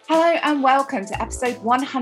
Hello and welcome to episode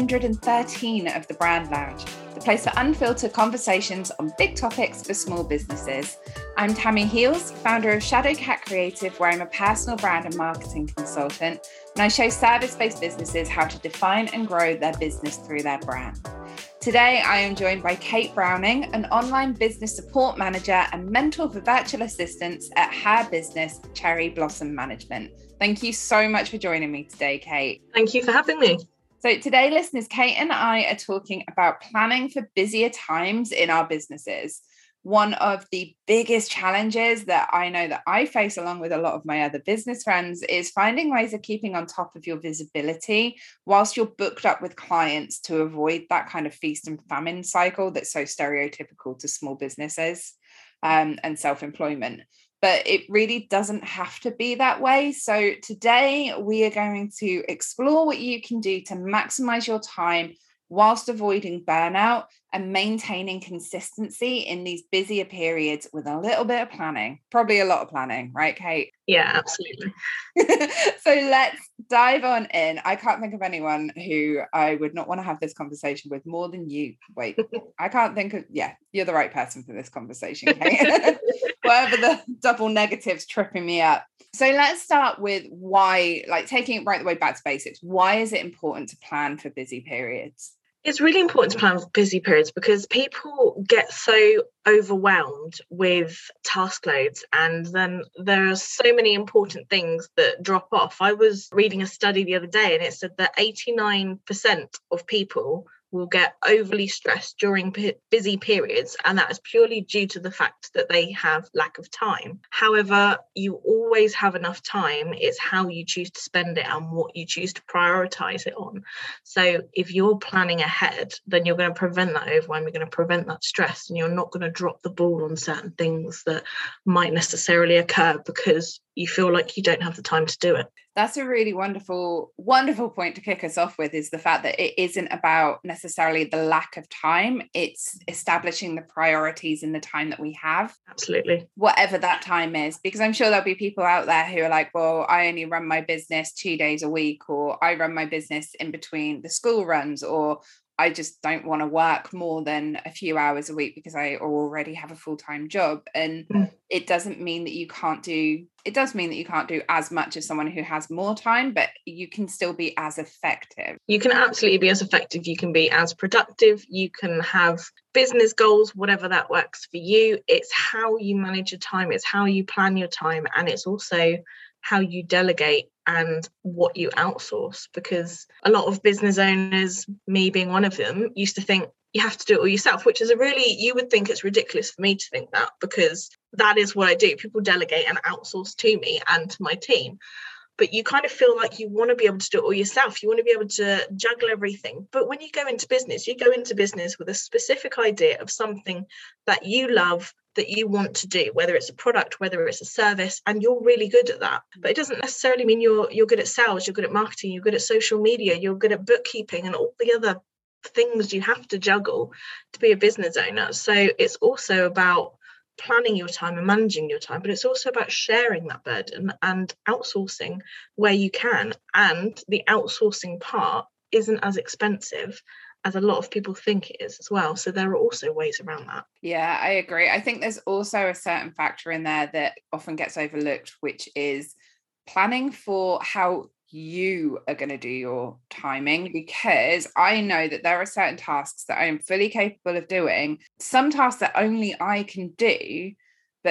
113 of The Brand Lounge, the place for unfiltered conversations on big topics for small businesses. I'm Tammy Heels, founder of Shadowcat Creative, where I'm a personal brand and marketing consultant, and I show service-based businesses how to define and grow their business through their brand. Today, I am joined by Kate Browning, an online business support manager and mentor for virtual assistants at her business, Cherry Blossom Management. Thank you so much for joining me today, Kate. Thank you for having me. So today, listeners, Kate and I are talking about planning for busier times in our businesses. One of the biggest challenges that I know that I face, along with a lot of my other business friends, is finding ways of keeping on top of your visibility whilst you're booked up with clients to avoid that kind of feast and famine cycle that's so stereotypical to small businesses and self-employment. But it really doesn't have to be that way. So today we are going to explore what you can do to maximize your time whilst avoiding burnout and maintaining consistency in these busier periods with a little bit of planning, probably a lot of planning, right, Kate? Yeah, absolutely. So let's dive on in. I can't think of anyone who I would not want to have this conversation with more than you. Wait, I can't think of, you're the right person for this conversation, Kate. Whatever the double negatives tripping me up. So let's start with why, taking it right the way back to basics. Why is it important to plan for busy periods? It's really important to plan for busy periods because people get so overwhelmed with task loads, and then there are so many important things that drop off. I was reading a study the other day and it said that 89% of people will get overly stressed during busy periods, and that is purely due to the fact that they have lack of time. However, you always have enough time. It's how you choose to spend it and what you choose to prioritize it on. So if you're planning ahead, then you're going to prevent that overwhelm, you're going to prevent that stress, and you're not going to drop the ball on certain things that might necessarily occur because you feel like you don't have the time to do it. That's a really wonderful point to kick us off with, is the fact that it isn't about necessarily the lack of time. It's establishing the priorities in the time that we have. Absolutely. Whatever that time is, because I'm sure there'll be people out there who are like, well, I only run my business 2 days a week, or I run my business in between the school runs, or I just don't want to work more than a few hours a week because I already have a full-time job. And it doesn't mean that you can't do, it does mean that you can't do as much as someone who has more time, but you can still be as effective. You can absolutely be as effective. You can be as productive. You can have business goals, whatever that works for you. It's how you manage your time. It's how you plan your time. And it's also how you delegate and what you outsource, because a lot of business owners, me being one of them, used to think you have to do it all yourself, which is you would think it's ridiculous for me to think that, because that is what I do. People delegate and outsource to me and to my team. But you kind of feel like you want to be able to do it all yourself. You want to be able to juggle everything. But when you go into business with a specific idea of something that you love, that you want to do, whether it's a product, whether it's a service, and you're really good at that. But it doesn't necessarily mean you're good at sales, you're good at marketing, you're good at social media, you're good at bookkeeping and all the other things you have to juggle to be a business owner. So it's also about planning your time and managing your time, but it's also about sharing that burden and outsourcing where you can. And the outsourcing part isn't as expensive as a lot of people think it is as well. So there are also ways around that. Yeah, I agree. I think there's also a certain factor in there that often gets overlooked, which is planning for how you are going to do your timing, because I know that there are certain tasks that I am fully capable of doing, some tasks that only I can do, but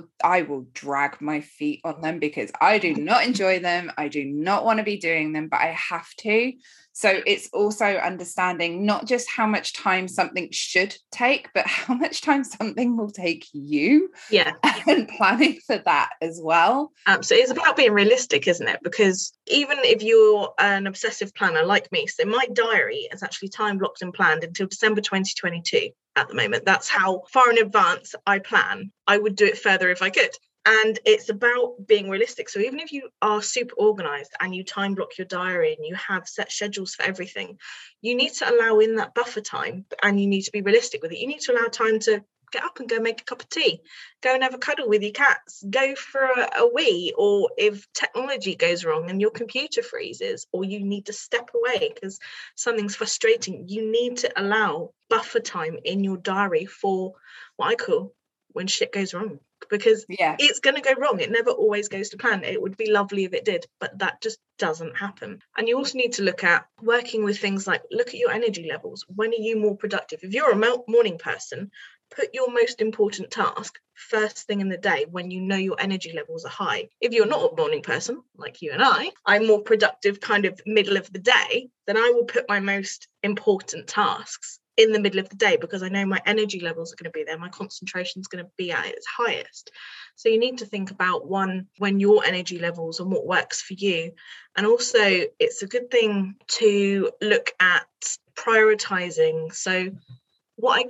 I will drag my feet on them because I do not enjoy them. I do not want to be doing them, but I have to. So it's also understanding not just how much time something should take, but how much time something will take you. Yeah. And planning for that as well. So it's about being realistic, isn't it? Because even if you're an obsessive planner like me, so my diary is actually time blocked and planned until December 2022 at the moment. That's how far in advance I plan. I would do it further if I could. And it's about being realistic. So even if you are super organized and you time block your diary and you have set schedules for everything, you need to allow in that buffer time, and you need to be realistic with it. You need to allow time to get up and go make a cup of tea, go and have a cuddle with your cats, go for a wee. Or if technology goes wrong and your computer freezes, or you need to step away because something's frustrating, you need to allow buffer time in your diary for what I call when shit goes wrong, because it's going to go wrong. It never always goes to plan. It would be lovely if it did, but that just doesn't happen. And you also need to look at working with things like, look at your energy levels. When are you more productive? If you're a morning person, put your most important task first thing in the day when you know your energy levels are high. If you're not a morning person, like you and I'm more productive kind of middle of the day, then I will put my most important tasks in the middle of the day, because I know my energy levels are going to be there, my concentration is going to be at its highest. So you need to think about when your energy levels and what works for you. And also it's a good thing to look at prioritizing. So what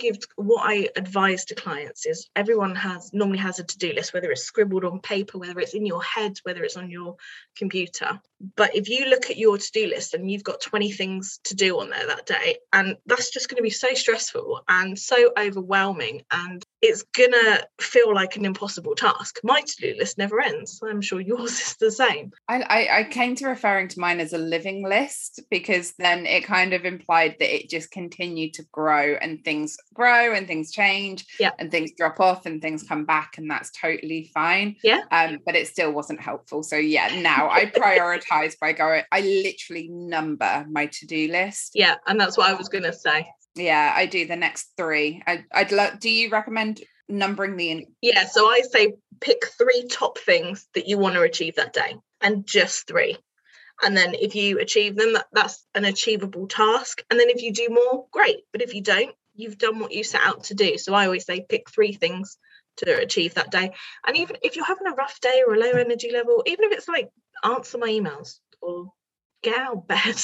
I advise to clients is, everyone normally has a to-do list, whether it's scribbled on paper, whether it's in your head, whether it's on your computer. But if you look at your to-do list and you've got 20 things to do on there that day, and that's just going to be so stressful and so overwhelming, and it's gonna feel like an impossible task. My to-do list never ends. I'm sure yours is the same. I came to referring to mine as a living list, because then it kind of implied that it just continued to grow and things change, and things drop off and things come back, and that's totally fine. But it still wasn't helpful. So now I prioritize by I literally number my to-do list. And that's what I was gonna say. I do the next 3. Do you recommend numbering the so I say pick 3 top things that you want to achieve that day, and just 3. And then if you achieve them, that's an achievable task. And then if you do more, great. But if you don't, you've done what you set out to do. So I always say pick 3 things to achieve that day. And even if you're having a rough day or a low energy level, even if it's like answer my emails or get out of bed,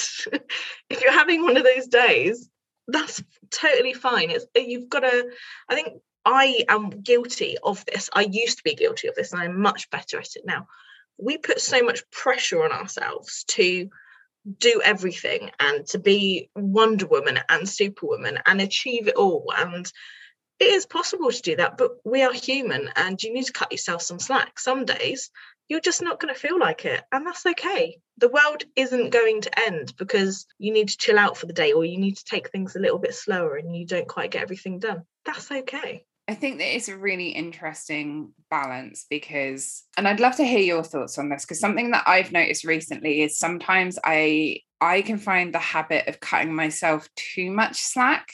if you're having one of those days, that's totally fine. You've got to, I think I am guilty of this. I used to be guilty of this, and I'm much better at it now. We put so much pressure on ourselves to do everything and to be Wonder Woman and Superwoman and achieve it all. And it is possible to do that, but we are human, and you need to cut yourself some slack. Some days you're just not going to feel like it, and that's okay. The world isn't going to end because you need to chill out for the day, or you need to take things a little bit slower and you don't quite get everything done. That's okay. I think that it's a really interesting balance, because, and I'd love to hear your thoughts on this, because something that I've noticed recently is sometimes I can find the habit of cutting myself too much slack.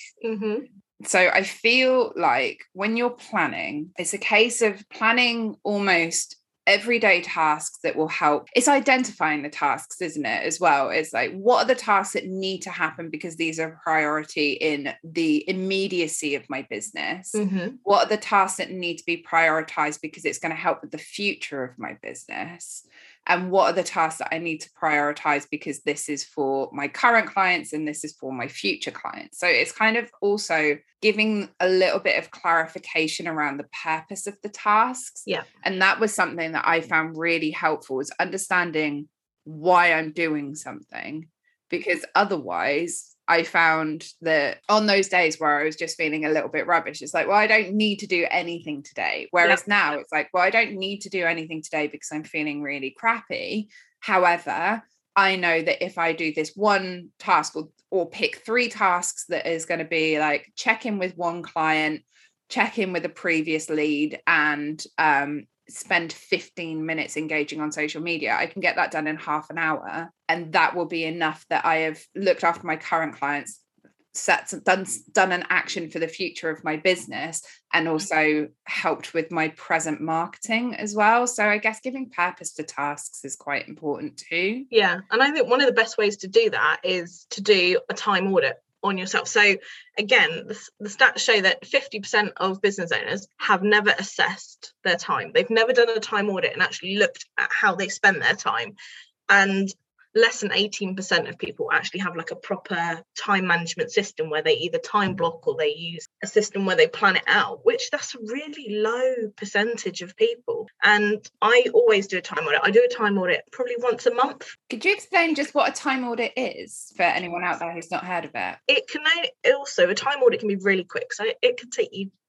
So I feel like when you're planning, it's a case of planning almost everyday tasks that will help. It's identifying the tasks, isn't it, as well? It's like, what are the tasks that need to happen because these are priority in the immediacy of my business? What are the tasks that need to be prioritized because it's going to help with the future of my business? And what are the tasks that I need to prioritize because this is for my current clients and this is for my future clients? So it's kind of also giving a little bit of clarification around the purpose of the tasks. And that was something that I found really helpful, is understanding why I'm doing something, because otherwise I found that on those days where I was just feeling a little bit rubbish, it's like, well, I don't need to do anything today. Whereas now it's like, well, I don't need to do anything today because I'm feeling really crappy. However, I know that if I do this one task or pick 3 tasks that is going to be like check in with one client, check in with a previous lead, and spend 15 minutes engaging on social media, I can get that done in half an hour. And that will be enough that I have looked after my current clients, done an action for the future of my business, and also helped with my present marketing as well. So I guess giving purpose to tasks is quite important too. And I think one of the best ways to do that is to do a time audit on yourself. So again, the stats show that 50% of business owners have never assessed their time. They've never done a time audit and actually looked at how they spend their time. And less than 18% of people actually have like a proper time management system where they either time block or they use a system where they plan it out, which that's a really low percentage of people. And I always do a time audit. I do a time audit probably once a month. Could you explain just what a time audit is for anyone out there who's not heard of it? It can also, a time audit can be really quick. So it could take you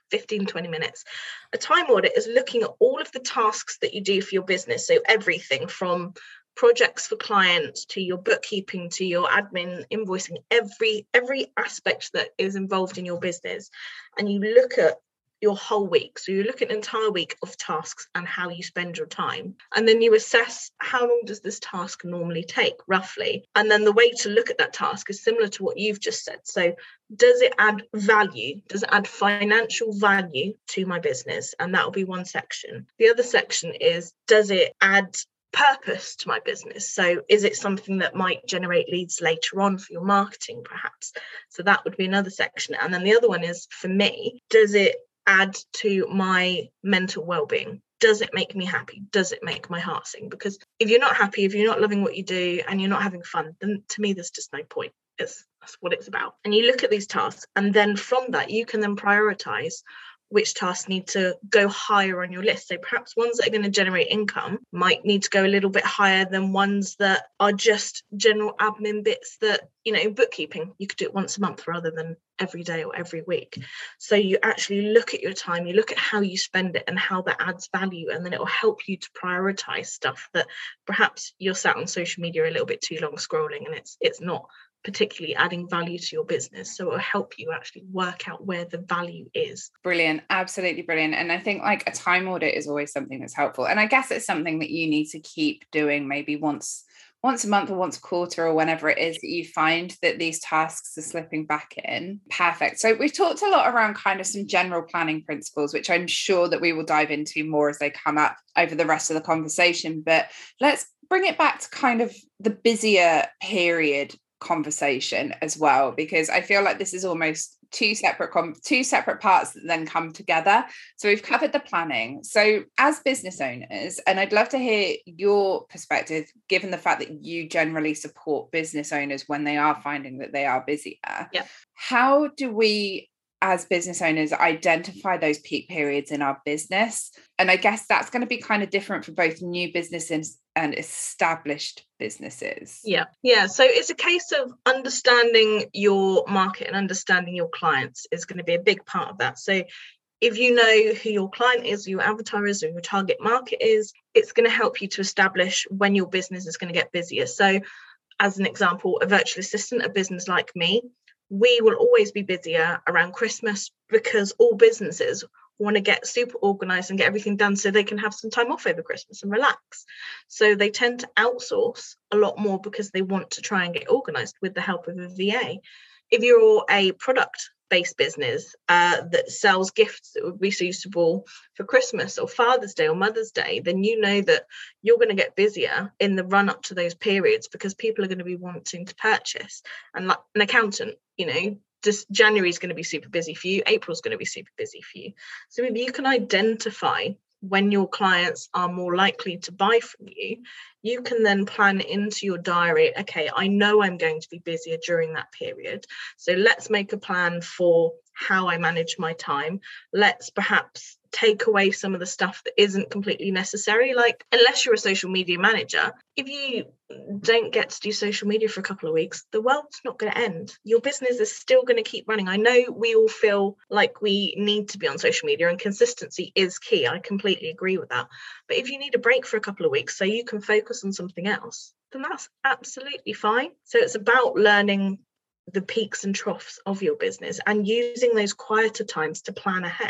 15, 20 minutes. A time audit is looking at all of the tasks that you do for your business. So everything from projects for clients to your bookkeeping to your admin, invoicing, every aspect that is involved in your business. And you look at your whole week. So you look at an entire week of tasks and how you spend your time. And then you assess how long does this task normally take, roughly. And then the way to look at that task is similar to what you've just said. So does it add value? Does it add financial value to my business? And that will be one section. The other section is, does it add purpose to my business? So is it something that might generate leads later on for your marketing, perhaps? So that would be another section. And then the other one is, for me, does it add to my mental well-being? Does it make me happy? Does it make my heart sing? Because if you're not happy, if you're not loving what you do and you're not having fun, then to me there's just no point. That's what it's about. And you look at these tasks, and then from that you can then prioritize which tasks need to go higher on your list. So perhaps ones that are going to generate income might need to go a little bit higher than ones that are just general admin bits that, bookkeeping, you could do it once a month rather than every day or every week. So you actually look at your time, you look at how you spend it and how that adds value, and then it will help you to prioritize stuff that perhaps you're sat on social media a little bit too long scrolling and it's not particularly adding value to your business. So it will help you actually work out where the value is. Brilliant. Absolutely brilliant. And I think like a time audit is always something that's helpful. And I guess it's something that you need to keep doing maybe once a month or once a quarter or whenever it is that you find that these tasks are slipping back in. Perfect. So we've talked a lot around kind of some general planning principles, which I'm sure that we will dive into more as they come up over the rest of the conversation. But let's bring it back to kind of the busier period conversation as well, because I feel like this is almost two separate parts that then come together. So we've covered the planning. So as business owners, and I'd love to hear your perspective, given the fact that you generally support business owners when they are finding that they are busier. Yeah. How do we, as business owners, identify those peak periods in our business? And I guess that's going to be kind of different for both new businesses and established businesses. Yeah. So it's a case of understanding your market and understanding your clients is going to be a big part of that. So if you know who your client is, your avatar is, or your target market is, it's going to help you to establish when your business is going to get busier. So as an example, a virtual assistant, a business like me, we will always be busier around Christmas because all businesses want to get super organized and get everything done so they can have some time off over Christmas and relax. So they tend to outsource a lot more because they want to try and get organized with the help of a VA. If you're a product-based business that sells gifts that would be suitable for Christmas or Father's Day or Mother's Day, then you know that you're going to get busier in the run up to those periods because people are going to be wanting to purchase. And like an accountant, just January is going to be super busy for you. April is going to be super busy for you. So maybe you can identify when your clients are more likely to buy from you. You can then plan into your diary, okay, I know I'm going to be busier during that period. So let's make a plan for how I manage my time. Let's perhaps take away some of the stuff that isn't completely necessary. Like, unless you're a social media manager, if you don't get to do social media for a couple of weeks, the world's not going to end. Your business is still going to keep running. I know we all feel like we need to be on social media and consistency is key. I completely agree with that. But if you need a break for a couple of weeks so you can focus on something else, then that's absolutely fine. So it's about learning the peaks and troughs of your business and using those quieter times to plan ahead.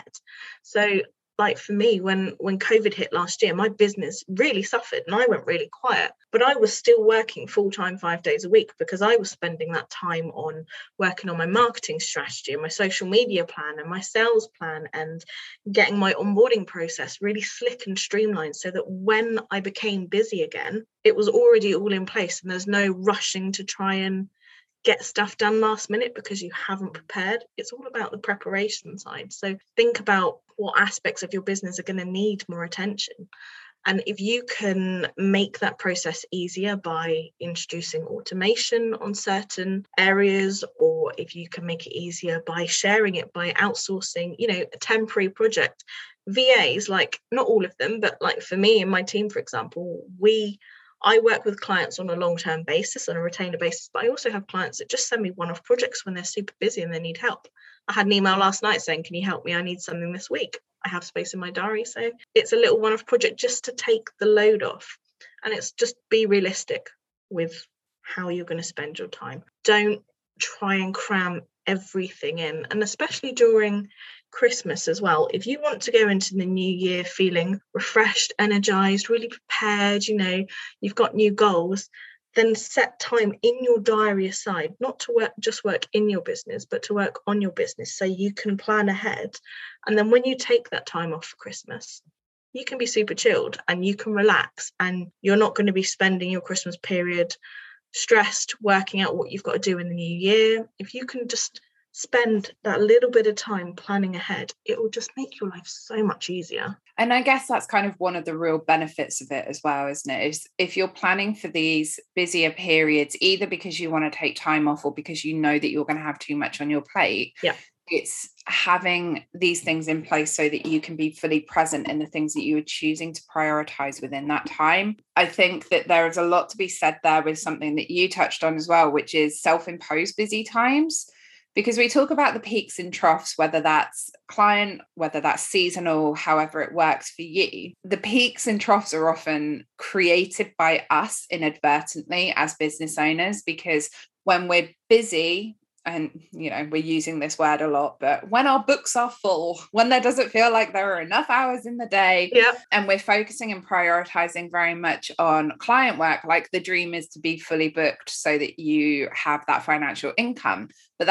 So like for me, when COVID hit last year, my business really suffered and I went really quiet, but I was still working full-time 5 days a week because I was spending that time on working on my marketing strategy and my social media plan and my sales plan and getting my onboarding process really slick and streamlined so that when I became busy again, it was already all in place and there's no rushing to try and get stuff done last minute because you haven't prepared. It's all about the preparation side. So think about what aspects of your business are going to need more attention. And if you can make that process easier by introducing automation on certain areas, or if you can make it easier by sharing it, by outsourcing, a temporary project. VAs, like not all of them, but like for me and my team, for example, I work with clients on a long-term basis, on a retainer basis, but I also have clients that just send me one-off projects when they're super busy and they need help. I had an email last night saying, can you help me? I need something this week. I have space in my diary. So it's a little one-off project just to take the load off. And it's just be realistic with how you're going to spend your time. Don't try and cram everything in. And especially during Christmas as well. If you want to go into the new year feeling refreshed, energized, really prepared, you've got new goals, then set time in your diary aside, not to work in your business, but to work on your business so you can plan ahead. And then when you take that time off for Christmas, you can be super chilled and you can relax, and you're not going to be spending your Christmas period stressed, working out what you've got to do in the new year. If you can just spend that little bit of time planning ahead, it will just make your life so much easier. And I guess that's kind of one of the real benefits of it as well, isn't it? Is if you're planning for these busier periods, either because you want to take time off or because you know that you're going to have too much on your plate, it's having these things in place so that you can be fully present in the things that you are choosing to prioritize within that time. I think that there is a lot to be said there with something that you touched on as well, which is self-imposed busy times. Because we talk about the peaks and troughs, whether that's client, whether that's seasonal, however it works for you. The peaks and troughs are often created by us inadvertently as business owners, because when we're busy, and, we're using this word a lot, but when our books are full, when there doesn't feel like there are enough hours in the day, and we're focusing and prioritizing very much on client work, like the dream is to be fully booked so that you have that financial income. But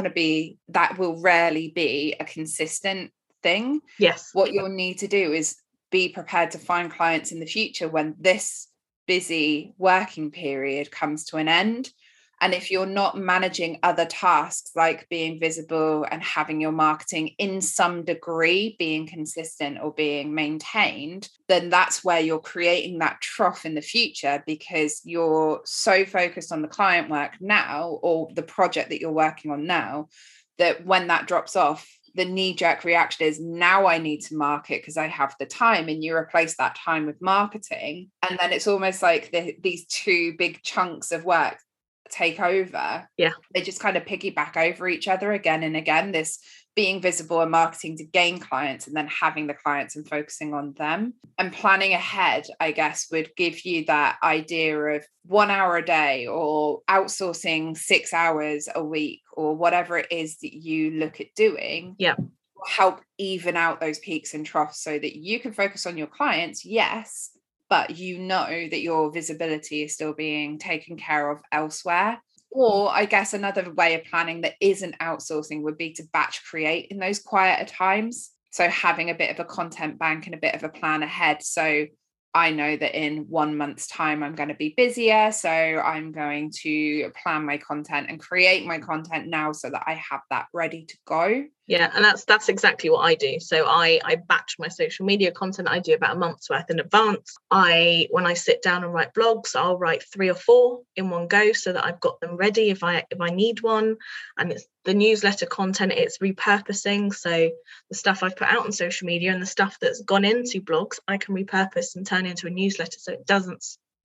that will rarely be a consistent thing. Yes. What you'll need to do is be prepared to find clients in the future when this busy working period comes to an end. And if you're not managing other tasks like being visible and having your marketing in some degree being consistent or being maintained, then that's where you're creating that trough in the future, because you're so focused on the client work now or the project that you're working on now, that when that drops off, the knee-jerk reaction is, now I need to market because I have the time, and you replace that time with marketing. And then it's almost like these two big chunks of work take over. They just kind of piggyback over each other again and again, this being visible and marketing to gain clients, and then having the clients and focusing on them. And planning ahead, I guess, would give you that idea of 1 hour a day or outsourcing 6 hours a week or whatever it is that you look at doing. Will help even out those peaks and troughs so that you can focus on your clients, yes, but that your visibility is still being taken care of elsewhere. Or I guess another way of planning that isn't outsourcing would be to batch create in those quieter times. So having a bit of a content bank and a bit of a plan ahead. So I know that in 1 month's time, I'm going to be busier. So I'm going to plan my content and create my content now so that I have that ready to go. Yeah, and that's exactly what I do. So I batch my social media content. I do about a month's worth in advance. When I sit down and write blogs, I'll write 3 or 4 in one go so that I've got them ready if I need one. And it's the newsletter content, it's repurposing. So the stuff I've put out on social media and the stuff that's gone into blogs, I can repurpose and turn into a newsletter. So it doesn't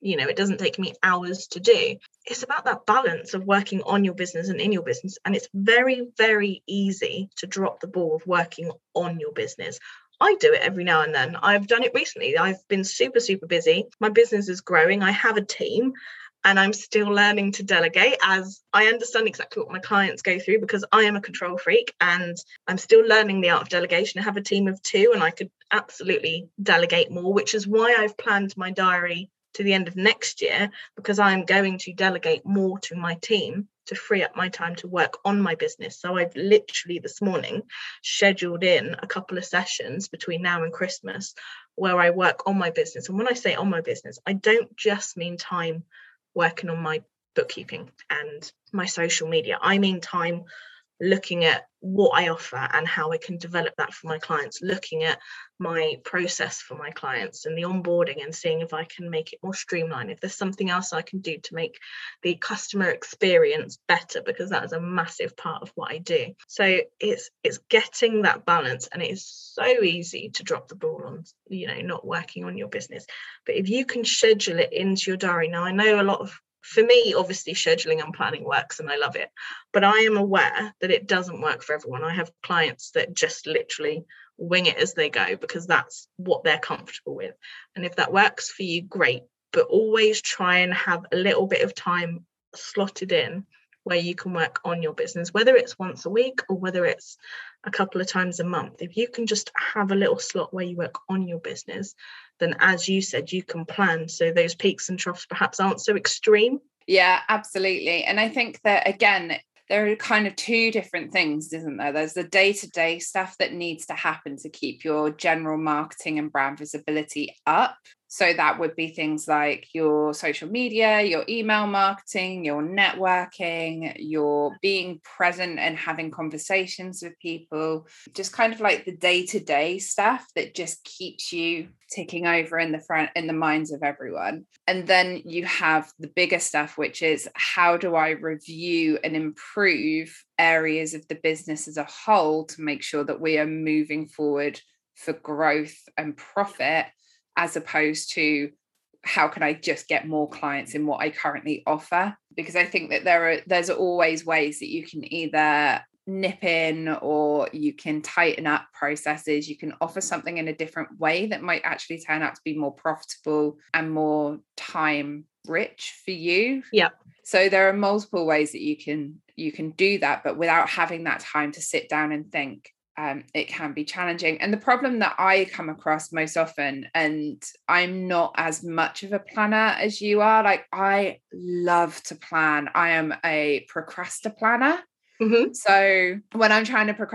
take me hours to do. It's about that balance of working on your business and in your business. And it's very, very easy to drop the ball of working on your business. I do it every now and then. I've done it recently. I've been super, super busy. My business is growing. I have a team, and I'm still learning to delegate, as I understand exactly what my clients go through, because I am a control freak and I'm still learning the art of delegation. I have a team of 2 and I could absolutely delegate more, which is why I've planned my diary to the end of next year, because I'm going to delegate more to my team to free up my time to work on my business. So I've literally this morning scheduled in a couple of sessions between now and Christmas where I work on my business. And when I say on my business, I don't just mean time working on my bookkeeping and my social media. I mean time looking at what I offer and how I can develop that for my clients, looking at my process for my clients and the onboarding and seeing if I can make it more streamlined, if there's something else I can do to make the customer experience better, because that is a massive part of what I do. So it's getting that balance, and it is so easy to drop the ball on, not working on your business. But if you can schedule it into your diary. Now, I know a lot of For me, obviously, scheduling and planning works and I love it. But I am aware that it doesn't work for everyone. I have clients that just literally wing it as they go because that's what they're comfortable with. And if that works for you, great. But always try and have a little bit of time slotted in where you can work on your business, whether it's once a week or whether it's a couple of times a month. If you can just have a little slot where you work on your business, then as you said, you can plan so those peaks and troughs perhaps aren't so extreme. Yeah, absolutely. And I think that, again, there are kind of two different things, isn't there? There's the day-to-day stuff that needs to happen to keep your general marketing and brand visibility up. So that would be things like your social media, your email marketing, your networking, your being present and having conversations with people, just kind of like the day-to-day stuff that just keeps you ticking over in the minds of everyone. And then you have the bigger stuff, which is how do I review and improve areas of the business as a whole to make sure that we are moving forward for growth and profit, as opposed to how can I just get more clients in what I currently offer? Because I think that there's always ways that you can either nip in or you can tighten up processes. You can offer something in a different way that might actually turn out to be more profitable and more time rich for you. Yeah. So there are multiple ways that you can do that, but without having that time to sit down and think, it can be challenging. And the problem that I come across most often, and I'm not as much of a planner as you are, like I love to plan. I am a procrastinator. Mm-hmm. So when I'm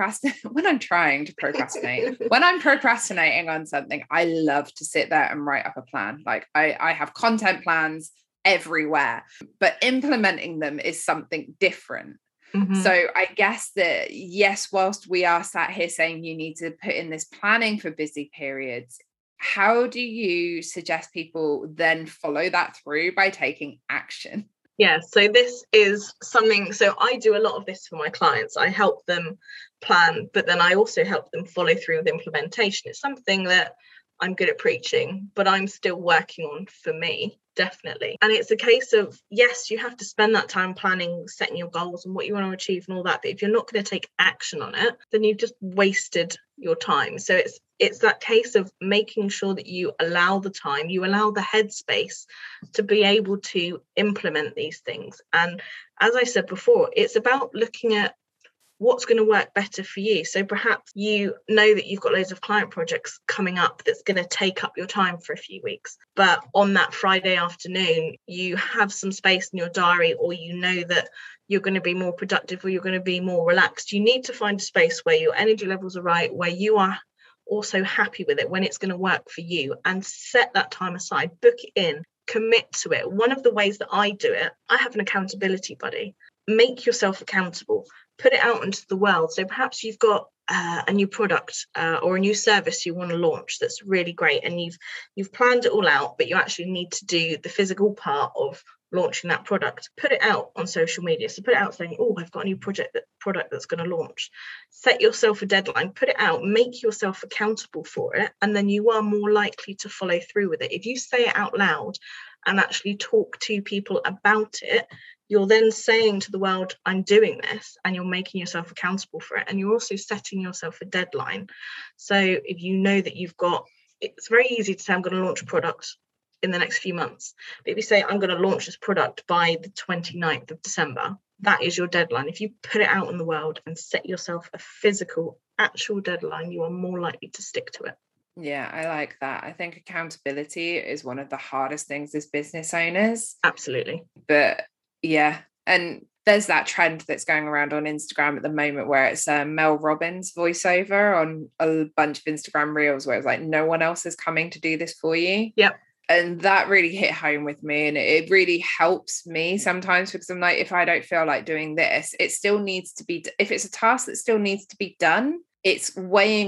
procrastinating on something, I love to sit there and write up a plan. Like I have content plans everywhere, but implementing them is something different. Mm-hmm. So I guess that, yes, whilst we are sat here saying you need to put in this planning for busy periods, how do you suggest people then follow that through by taking action? Yeah, so this is something, so I do a lot of this for my clients. I help them plan, but then I also help them follow through with implementation. It's something that I'm good at preaching, but I'm still working on for me, definitely. And it's a case of, yes, you have to spend that time planning, setting your goals and what you want to achieve and all that. But if you're not going to take action on it, then you've just wasted your time. So it's that case of making sure that you allow the time, you allow the headspace to be able to implement these things. And as I said before, it's about looking at what's going to work better for you. So perhaps you know that you've got loads of client projects coming up that's going to take up your time for a few weeks. But on that Friday afternoon, you have some space in your diary, or you know that you're going to be more productive or you're going to be more relaxed. You need to find a space where your energy levels are right, where you are also happy with it, when it's going to work for you, and set that time aside, book it in, commit to it. One of the ways that I do it, I have an accountability buddy. Make yourself accountable, put it out into the world. So perhaps you've got a new product or a new service you want to launch that's really great, and you've planned it all out, but you actually need to do the physical part of launching that product. Put it out on social media. So put it out saying, oh, I've got a new product that's going to launch. Set yourself a deadline, put it out, make yourself accountable for it, and then you are more likely to follow through with it. If you say it out loud and actually talk to people about it, you're then saying to the world, I'm doing this, and you're making yourself accountable for it. And you're also setting yourself a deadline. So if you know that it's very easy to say, I'm going to launch a product in the next few months. But if you say, I'm going to launch this product by the 29th of December, that is your deadline. If you put it out in the world and set yourself a physical, actual deadline, you are more likely to stick to it. Yeah, I like that. I think accountability is one of the hardest things as business owners. Absolutely. But yeah, and there's that trend that's going around on Instagram at the moment where it's Mel Robbins voiceover on a bunch of Instagram reels where it's like, no one else is coming to do this for you. Yep. And that really hit home with me, and it really helps me sometimes, because I'm like, if I don't feel like doing this, it still needs to be, if it's a task that still needs to be done, it's weighing up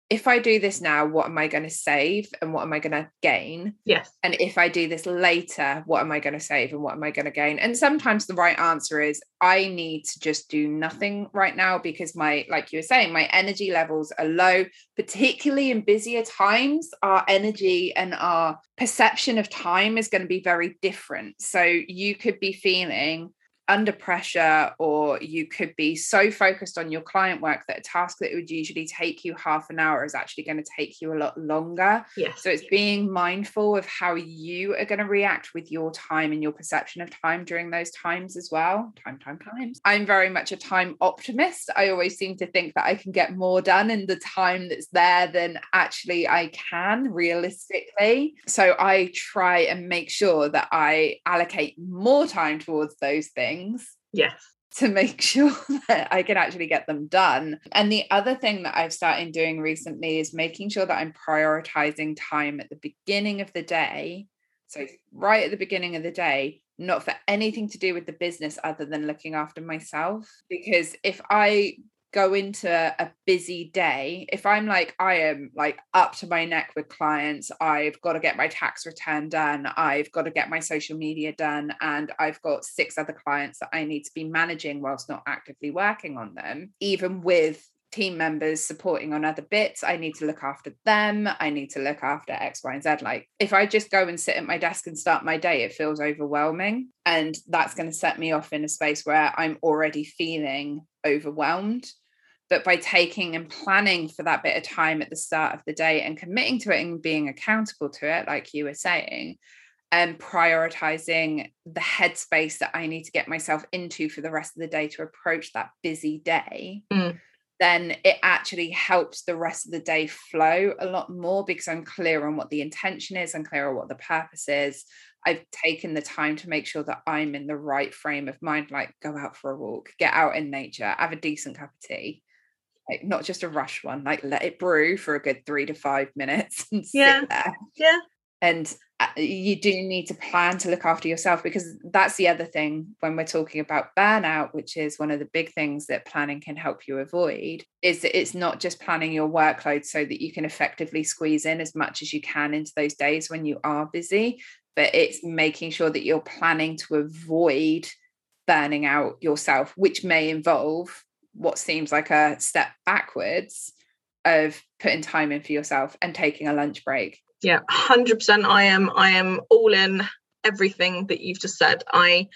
if I do this now, what am I going to save and what am I going to gain? Yes. And if I do this later, what am I going to save and what am I going to gain? And sometimes the right answer is I need to just do nothing right now because like you were saying, my energy levels are low, particularly in busier times. Our energy and our perception of time is going to be very different. So you could be feeling under pressure, or you could be so focused on your client work that a task that would usually take you half an hour is actually going to take you a lot longer. Yes. So it's being mindful of how you are going to react with your time and your perception of time during those times as well. Times. I'm very much a time optimist. I always seem to think that I can get more done in the time that's there than actually I can realistically. So I try and make sure that I allocate more time towards those things. Yes. To make sure that I can actually get them done. And the other thing that I've started doing recently is making sure that I'm prioritizing time at the beginning of the day. So right at the beginning of the day, not for anything to do with the business other than looking after myself. Because if I go into a busy day, if I'm like, I am like up to my neck with clients, I've got to get my tax return done, I've got to get my social media done, and I've got 6 other clients that I need to be managing whilst not actively working on them, even with team members supporting on other bits, I need to look after them, I need to look after X, Y, and Z. Like if I just go and sit at my desk and start my day, it feels overwhelming, and that's going to set me off in a space where I'm already feeling overwhelmed. But by taking and planning for that bit of time at the start of the day and committing to it and being accountable to it, like you were saying, and prioritizing the headspace that I need to get myself into for the rest of the day to approach that busy day, then it actually helps the rest of the day flow a lot more because I'm clear on what the intention is, I'm clear on what the purpose is. I've taken the time to make sure that I'm in the right frame of mind, like go out for a walk, get out in nature, have a decent cup of tea. Like not just a rush one, like let it brew for a good 3 to 5 minutes and sit there. Yeah. And you do need to plan to look after yourself, because that's the other thing when we're talking about burnout, which is one of the big things that planning can help you avoid, is that it's not just planning your workload so that you can effectively squeeze in as much as you can into those days when you are busy, but it's making sure that you're planning to avoid burning out yourself, which may involve what seems like a step backwards of putting time in for yourself and taking a lunch break. Yeah, 100%. I am all in everything that you've just said. I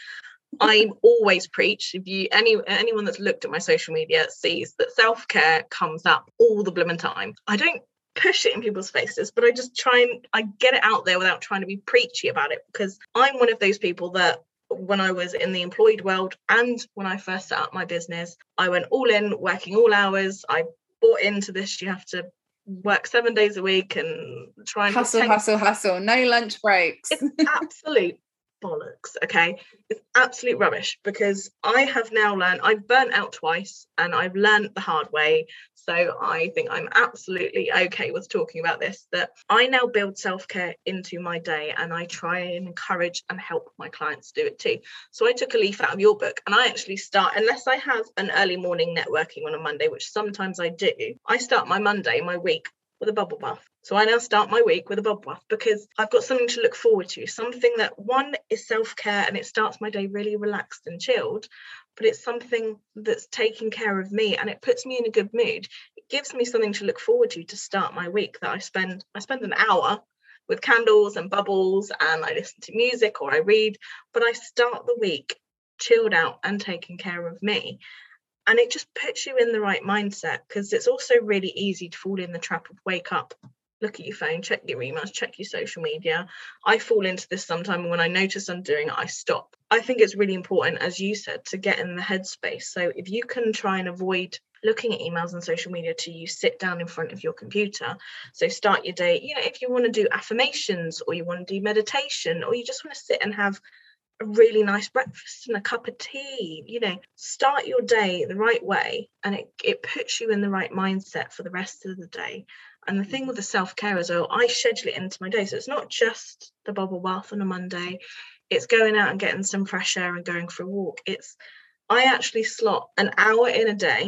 always preach. If you anyone that's looked at my social media sees that self-care comes up all the blooming time. I don't push it in people's faces, but I just I get it out there without trying to be preachy about it, because I'm one of those people that when I was in the employed world and when I first set up my business, I went all in, working all hours. I bought into this. You have to work 7 days a week and try and hustle, no lunch breaks. It's absolute bollocks. Okay, it's absolute rubbish, because I have now learned, I've burnt out twice and I've learned the hard way. So I think I'm absolutely okay with talking about this, that I now build self-care into my day, and I try and encourage and help my clients do it too. So I took a leaf out of your book, and I actually start, unless I have an early morning networking on a Monday, which sometimes I do, I start my Monday, my week, with a bubble bath. So I now start my week with a bubble bath, because I've got something to look forward to, something that, one, is self-care, and it starts my day really relaxed and chilled, but it's something that's taking care of me and it puts me in a good mood. It gives me something to look forward to start my week, that I spend an hour with candles and bubbles, and I listen to music or I read, but I start the week chilled out and taking care of me. And it just puts you in the right mindset, because it's also really easy to fall in the trap of wake up, look at your phone, check your emails, check your social media. I fall into this sometimes, and when I notice I'm doing it, I stop. I think it's really important, as you said, to get in the headspace. So if you can try and avoid looking at emails and social media till you sit down in front of your computer. So start your day, if you want to do affirmations, or you want to do meditation, or you just want to sit and have a really nice breakfast and a cup of tea, start your day the right way, and it puts you in the right mindset for the rest of the day. And the thing with the self-care as well, I schedule it into my day. So it's not just the bubble bath on a Monday, it's going out and getting some fresh air and going for a walk. I actually slot an hour in a day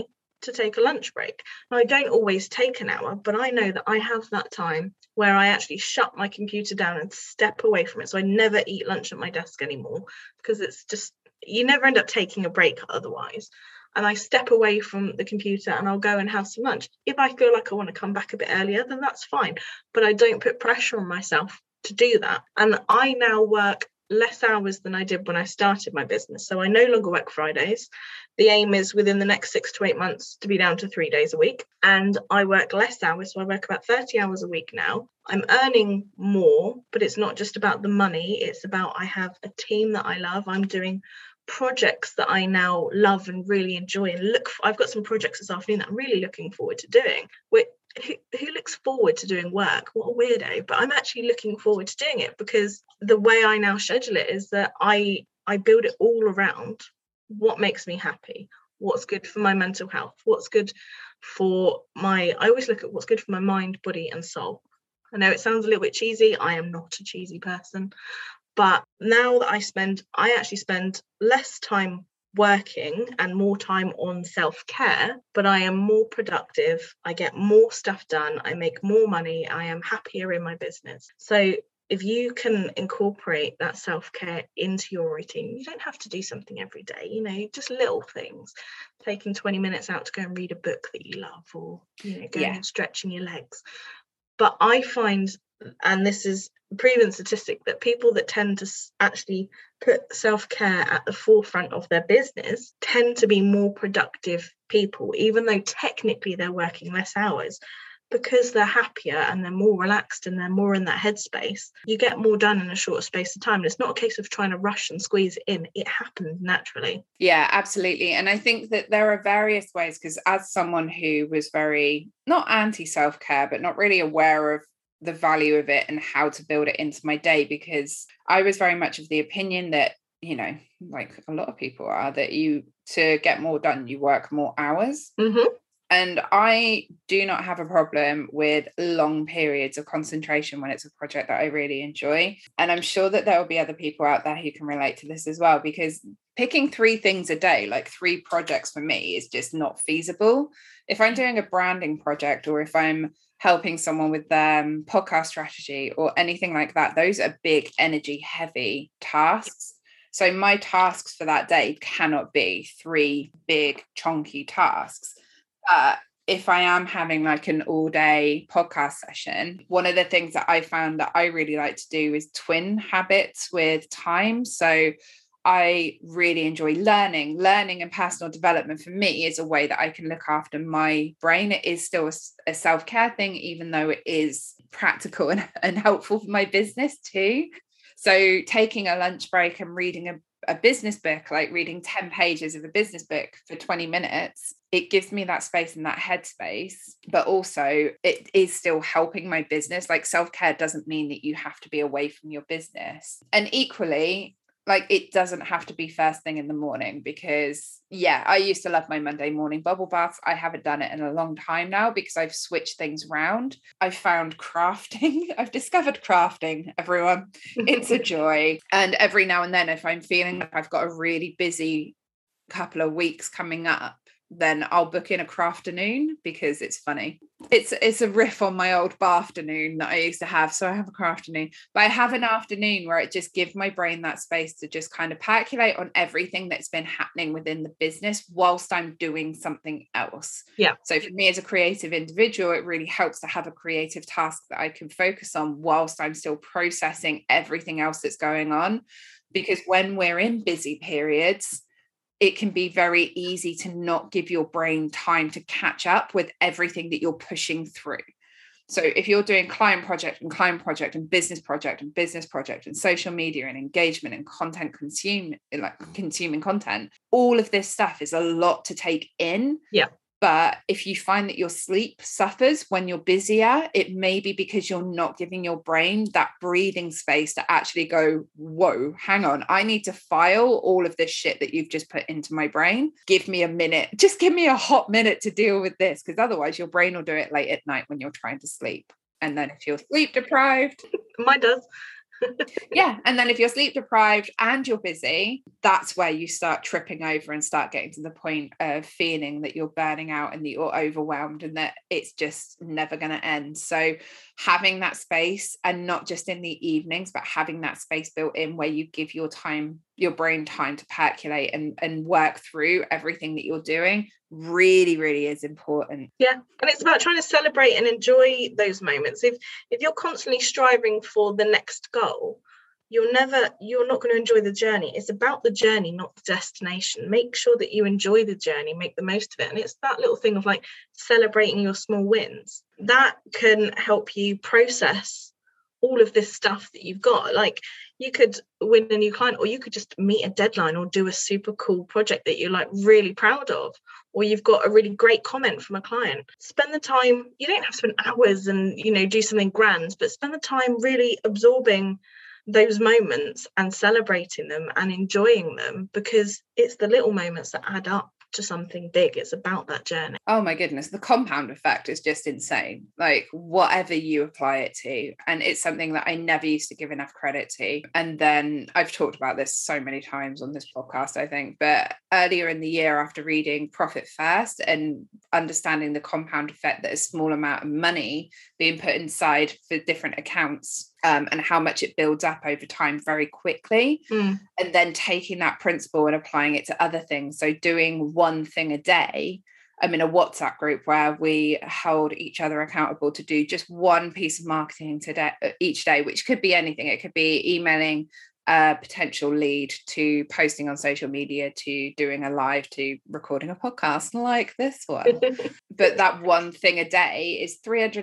to take a lunch break. Now, I don't always take an hour, but I know that I have that time where I actually shut my computer down and step away from it. So I never eat lunch at my desk anymore, because it's just, you never end up taking a break otherwise. And I step away from the computer and I'll go and have some lunch. If I feel like I want to come back a bit earlier, then that's fine. But I don't put pressure on myself to do that. And I now work less hours than I did when I started my business. So I no longer work Fridays. The aim is within the next 6 to 8 months to be down to 3 days a week. And I work less hours. So I work about 30 hours a week now. I'm earning more, but it's not just about the money. It's about, I have a team that I love. I'm doing projects that I now love and really enjoy, and I've got some projects this afternoon that I'm really looking forward to doing. Who looks forward to doing work? What a weirdo. But I'm actually looking forward to doing it, because the way I now schedule it is that I build it all around what makes me happy, what's good for my mental health, what's good for I always look at what's good for my mind, body and soul. I know it sounds a little bit cheesy. I am not a cheesy person. But now that I actually spend less time working and more time on self-care, but I am more productive. I get more stuff done. I make more money. I am happier in my business. So if you can incorporate that self-care into your routine, you don't have to do something every day, just little things, taking 20 minutes out to go and read a book that you love, or, going and stretching your legs. But I find, and this is a proven statistic, that people that tend to actually put self-care at the forefront of their business tend to be more productive people, even though technically they're working less hours, because they're happier and they're more relaxed and they're more in that headspace. You get more done in a shorter space of time. And it's not a case of trying to rush and squeeze it in. It happens naturally. Yeah, absolutely. And I think that there are various ways, because as someone who was very, not anti-self-care, but not really aware of the value of it and how to build it into my day, because I was very much of the opinion that, like a lot of people are, that to get more done, you work more hours. Mm-hmm. And I do not have a problem with long periods of concentration when it's a project that I really enjoy. And I'm sure that there will be other people out there who can relate to this as well, because picking 3 things a day, like 3 projects for me, is just not feasible. If I'm doing a branding project, or if I'm helping someone with their podcast strategy or anything like that, those are big, energy heavy tasks. So my tasks for that day cannot be 3 big, chunky tasks. But if I am having like an all day podcast session, one of the things that I found that I really like to do is twin habits with time. So I really enjoy learning and personal development. For me, is a way that I can look after my brain. It is still a self-care thing, even though it is practical and helpful for my business too. So taking a lunch break and reading a business book, like reading 10 pages of a business book for 20 minutes, it gives me that space and that headspace, but also it is still helping my business. Like, self-care doesn't mean that you have to be away from your business. And equally, like, it doesn't have to be first thing in the morning, because I used to love my Monday morning bubble baths. I haven't done it in a long time now, because I've switched things around. I've found crafting. I've discovered crafting, everyone. It's a joy. And every now and then, if I'm feeling like I've got a really busy couple of weeks coming up, then I'll book in a crafternoon, because it's funny. It's a riff on my old afternoon that I used to have. So I have a crafternoon, but I have an afternoon where it just gives my brain that space to just kind of percolate on everything that's been happening within the business whilst I'm doing something else. Yeah. So for me as a creative individual, it really helps to have a creative task that I can focus on whilst I'm still processing everything else that's going on. Because when we're in busy periods, it can be very easy to not give your brain time to catch up with everything that you're pushing through. So if you're doing client project and business project and social media and engagement and consuming content, all of this stuff is a lot to take in. Yeah. But if you find that your sleep suffers when you're busier, it may be because you're not giving your brain that breathing space to actually go, whoa, hang on, I need to file all of this shit that you've just put into my brain. Give me a minute. Just give me a hot minute to deal with this, because otherwise your brain will do it late at night when you're trying to sleep. And then if you're sleep deprived. Mine does. Yeah. And then if you're sleep deprived and you're busy, that's where you start tripping over and start getting to the point of feeling that you're burning out and that you're overwhelmed and that it's just never going to end. So having that space, and not just in the evenings, but having that space built in where you give your brain time to percolate and work through everything that you're doing, really, really is important. Yeah. And it's about trying to celebrate and enjoy those moments. If you're constantly striving for the next goal, you're not going to enjoy the journey. It's about the journey, not the destination. Make sure that you enjoy the journey, make the most of it. And it's that little thing of like celebrating your small wins that can help you process all of this stuff that you've got. Like, you could win a new client, or you could just meet a deadline or do a super cool project that you're like really proud of, or you've got a really great comment from a client. Spend the time. You don't have to spend hours and do something grand, but spend the time really absorbing those moments and celebrating them and enjoying them, because it's the little moments that add up to something big. It's about that journey. Oh my goodness, the compound effect is just insane. Like, whatever you apply it to, and it's something that I never used to give enough credit to. And then I've talked about this so many times on this podcast, I think, but earlier in the year, after reading Profit First and understanding the compound effect that a small amount of money being put inside for different accounts, and how much it builds up over time very quickly, and then taking that principle and applying it to other things. So doing one thing a day. I'm in a WhatsApp group where we hold each other accountable to do just one piece of marketing each day, which could be anything. It could be emailing a potential lead, to posting on social media, to doing a live, to recording a podcast like this one. But that one thing a day is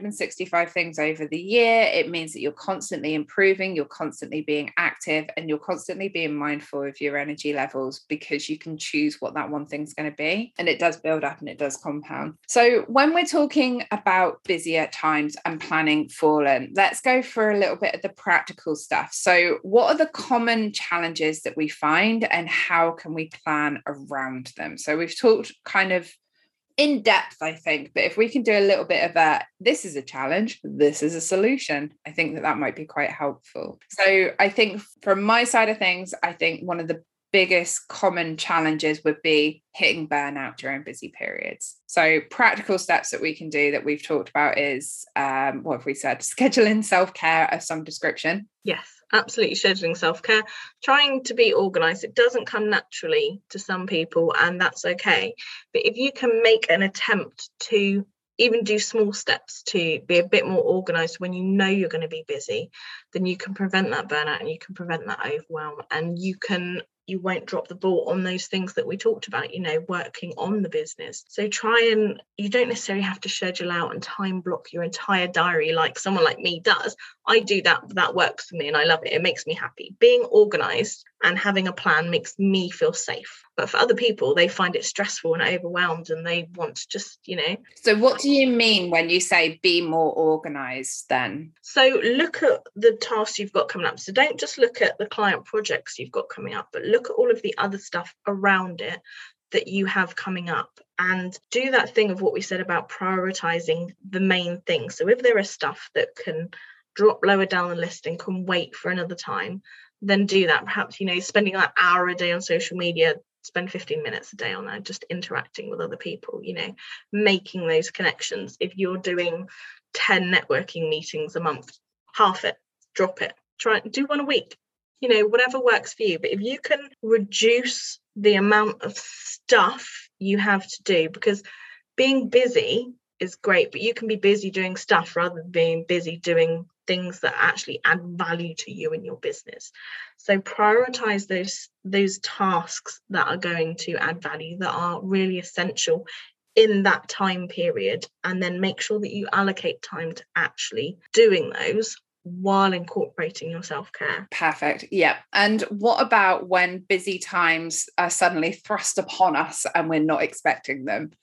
365 things over the year. It means that you're constantly improving, you're constantly being active, and you're constantly being mindful of your energy levels, because you can choose what that one thing's going to be, and it does build up and it does compound. So when we're talking about busier times and planning for Lent, let's go for a little bit of the practical stuff. So what are the common challenges that we find, and how can we plan around them? So we've talked kind of in depth, I think, but if we can do a little bit of this is a challenge, this is a solution, I think that might be quite helpful. So I think from my side of things, I think one of the biggest common challenges would be hitting burnout during busy periods. So practical steps that we can do that we've talked about is, what have we said? Scheduling self-care of some description. Yes, absolutely. Scheduling self-care, trying to be organized. It doesn't come naturally to some people, and that's okay. But if you can make an attempt to even do small steps to be a bit more organized when you know you're going to be busy, then you can prevent that burnout and you can prevent that overwhelm, and you won't drop the ball on those things that we talked about, working on the business. So you don't necessarily have to schedule out and time block your entire diary like someone like me does. I do that works for me and I love it. It makes me happy. Being organized and having a plan makes me feel safe. But for other people, they find it stressful and overwhelmed, and they want to just, So what do you mean when you say be more organized then? So look at the tasks you've got coming up. So don't just look at the client projects you've got coming up, but look at all of the other stuff around it that you have coming up, and do that thing of what we said about prioritizing the main things. So if there is stuff that can drop lower down the list and can wait for another time, then do that. Perhaps, spending an hour a day on social media, spend 15 minutes a day on that, just interacting with other people, making those connections. If you're doing 10 networking meetings a month, half it, drop it, try and do one a week, whatever works for you. But if you can reduce the amount of stuff you have to do, because being busy is great, but you can be busy doing stuff rather than being busy doing things that actually add value to you and your business. So prioritize those tasks that are going to add value, that are really essential in that time period, and then make sure that you allocate time to actually doing those while incorporating your self-care. Perfect. Yeah. And what about when busy times are suddenly thrust upon us and we're not expecting them?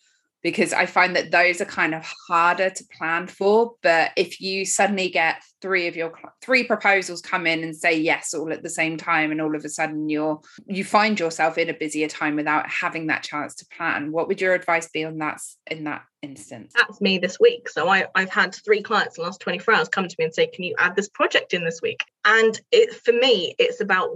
because I find that those are kind of harder to plan for. But if you suddenly get three proposals come in and say yes all at the same time, and all of a sudden you find yourself in a busier time without having that chance to plan, what would your advice be on that in that instance? That's me this week. So I've had 3 clients in the last 24 hours come to me and say, can you add this project in this week? And for me, it's about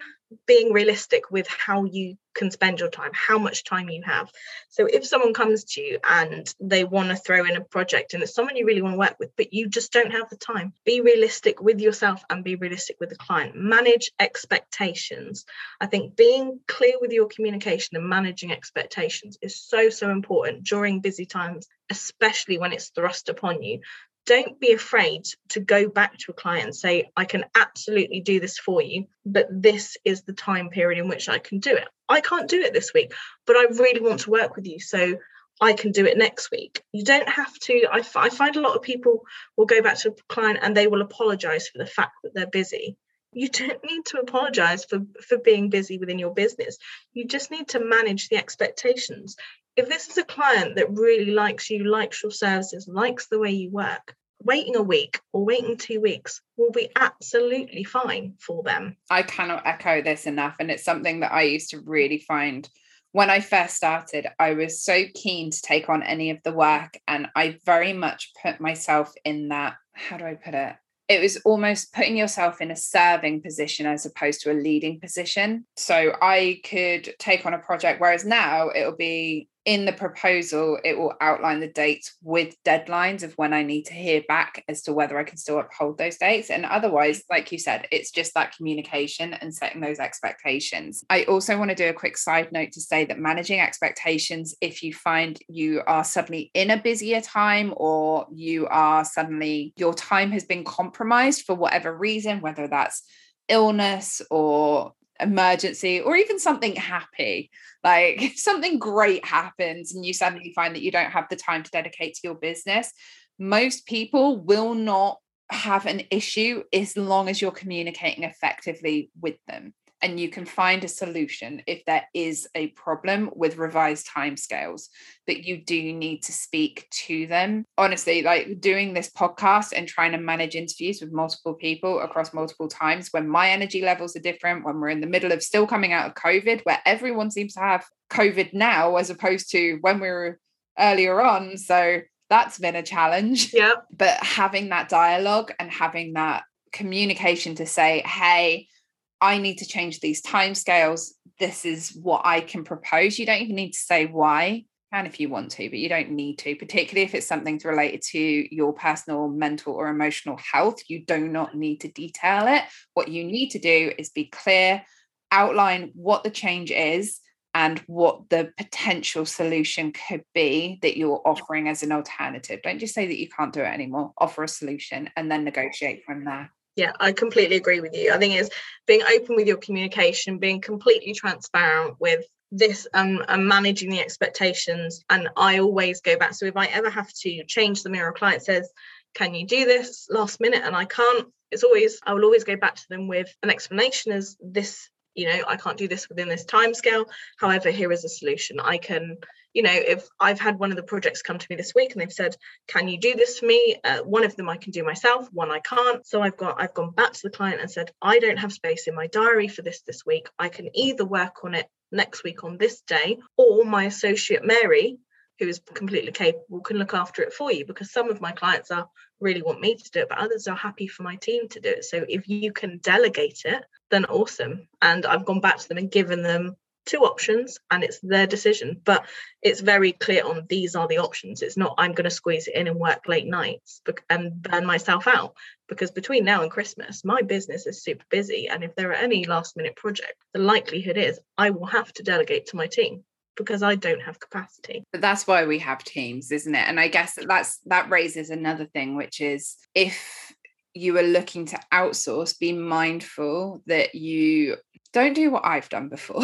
being realistic with how you can spend your time, how much time you have. So if someone comes to you and they want to throw in a project and it's someone you really want to work with, but you just don't have the time, be realistic with yourself and be realistic with the client. Manage expectations. I think being clear with your communication and managing expectations is so important during busy times, especially when it's thrust upon you. Don't be afraid to go back to a client and say, I can absolutely do this for you, but this is the time period in which I can do it. I can't do it this week, but I really want to work with you, so I can do it next week. You don't have to. I find a lot of people will go back to a client and they will apologize for the fact that they're busy. You don't need to apologize for being busy within your business. You just need to manage the expectations. If this is a client that really likes you, likes your services, likes the way you work, waiting a week or waiting 2 weeks will be absolutely fine for them. I cannot echo this enough. And it's something that I used to really find when I first started. I was so keen to take on any of the work, and I very much put myself in that, how do I put it? It was almost putting yourself in a serving position as opposed to a leading position. So I could take on a project, whereas now it'll be in the proposal, it will outline the dates with deadlines of when I need to hear back as to whether I can still uphold those dates. And otherwise, like you said, it's just that communication and setting those expectations. I also want to do a quick side note to say that managing expectations, if you find you are suddenly in a busier time, or you are suddenly, your time has been compromised for whatever reason, whether that's illness or emergency or even something happy, like something great happens and you suddenly find that you don't have the time to dedicate to your business, most people will not have an issue as long as you're communicating effectively with them. And you can find a solution if there is a problem with revised timescales, but you do need to speak to them. Honestly, like doing this podcast and trying to manage interviews with multiple people across multiple times when my energy levels are different, when we're in the middle of still coming out of COVID, where everyone seems to have COVID now, as opposed to when we were earlier on. So that's been a challenge. Yeah. But having that dialogue and having that communication to say, hey, I need to change these timescales. This is what I can propose. You don't even need to say why. And if you want to, but you don't need to, particularly if it's something related to your personal, mental, or emotional health. You do not need to detail it. What you need to do is be clear, outline what the change is and what the potential solution could be that you're offering as an alternative. Don't just say that you can't do it anymore. Offer a solution and then negotiate from there. Yeah, I completely agree with you. I think it's being open with your communication, being completely transparent with this and managing the expectations. And I always go back. So if I ever have to change something or a client says, can you do this last minute? And I can't, I will always go back to them with an explanation as this, I can't do this within this time scale. However, here is a solution. I can, if I've had one of the projects come to me this week and they've said, can you do this for me? One of them I can do myself, one I can't. So I've gone back to the client and said, I don't have space in my diary for this week. I can either work on it next week on this day, or my associate Mary, who is completely capable, can look after it for you, because some of my clients really want me to do it, but others are happy for my team to do it. So if you can delegate it, then awesome. And I've gone back to them and given them 2 options, and it's their decision, but it's very clear on these are the options. It's not I'm going to squeeze it in and work late nights and burn myself out, because between now and Christmas my business is super busy, and if there are any last minute projects, the likelihood is I will have to delegate to my team because I don't have capacity. But that's why we have teams, isn't it? And I guess that raises another thing, which is if you are looking to outsource, be mindful that you don't do what I've done before.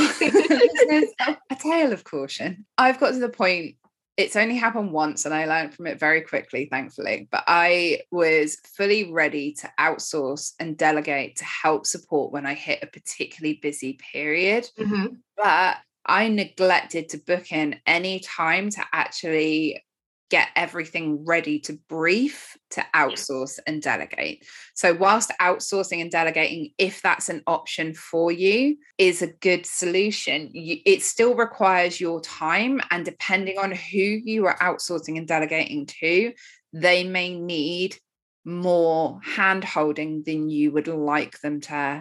A tale of caution. I've got to the point, it's only happened once and I learned from it very quickly, thankfully, but I was fully ready to outsource and delegate to help support when I hit a particularly busy period. Mm-hmm. But I neglected to book in any time to actually get everything ready to brief, to outsource and delegate. So whilst outsourcing and delegating, if that's an option for you, is a good solution, it still requires your time. And depending on who you are outsourcing and delegating to, they may need more hand holding than you would like them to.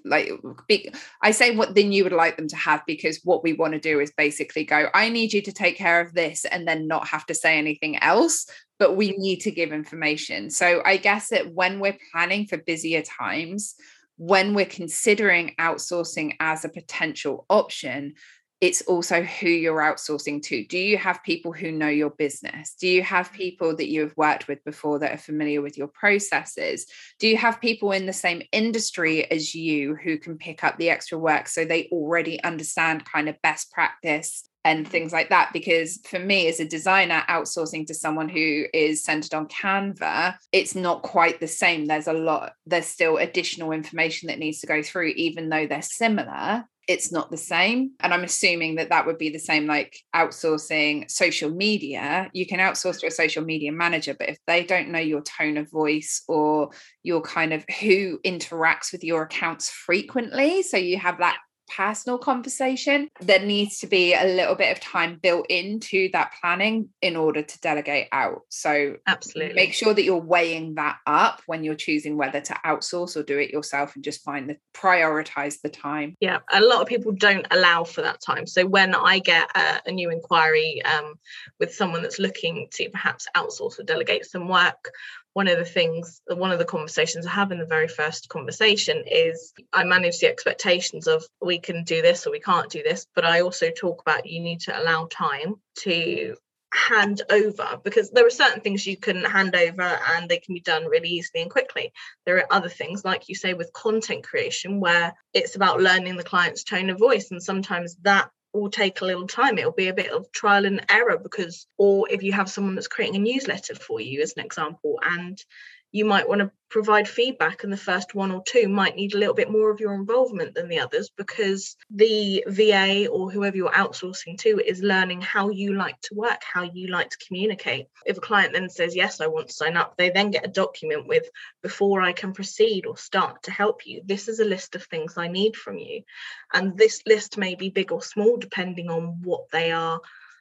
I say what then you would like them to have, because what we want to do is basically go, I need you to take care of this, and then not have to say anything else, but we need to give information. So I guess that when we're planning for busier times, when we're considering outsourcing as a potential option, it's also who you're outsourcing to. Do you have people who know your business? Do you have people that you have worked with before that are familiar with your processes? Do you have people in the same industry as you who can pick up the extra work so they already understand kind of best practice and things like that? Because for me as a designer, outsourcing to someone who is centered on Canva, it's not quite the same. There's still additional information that needs to go through, even though they're similar. It's not the same. And I'm assuming that would be the same, like outsourcing social media. You can outsource to a social media manager, but if they don't know your tone of voice or your kind of who interacts with your accounts frequently, so you have that personal conversation, there needs to be a little bit of time built into that planning in order to delegate out. So absolutely make sure that you're weighing that up when you're choosing whether to outsource or do it yourself, and just prioritize the time. Yeah, a lot of people don't allow for that time. So when I get a new inquiry with someone that's looking to perhaps outsource or delegate some work, one of the conversations I have in the very first conversation is I manage the expectations of we can do this or we can't do this, but I also talk about you need to allow time to hand over, because there are certain things you can hand over and they can be done really easily and quickly. There are other things, like you say, with content creation, where it's about learning the client's tone of voice, and sometimes that will take a little time. It'll be a bit of trial and error, or if you have someone that's creating a newsletter for you as an example, and you might want to provide feedback, and the first one or two might need a little bit more of your involvement than the others, because the VA or whoever you're outsourcing to is learning how you like to work, how you like to communicate. If a client then says, yes, I want to sign up, they then get a document with, before I can proceed or start to help you, this is a list of things I need from you. And this list may be big or small depending on what they are